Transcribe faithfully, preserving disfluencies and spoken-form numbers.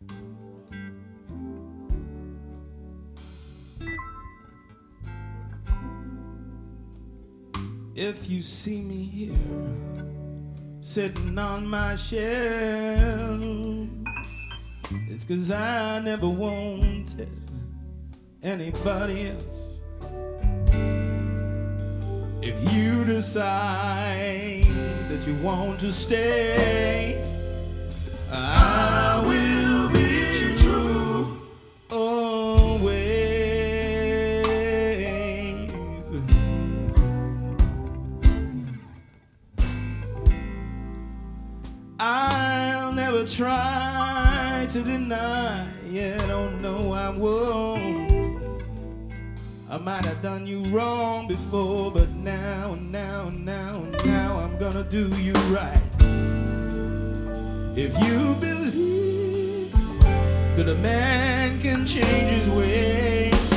If you see me here, sitting on my shelf, it's 'cause I never wanted anybody else. If you decide that you want to stay, I will be true always. I'll never try to deny it, oh no I won't. I might have done you wrong before, but now, now, now, now I'm gonna do you right. If you believe that a man can change his ways,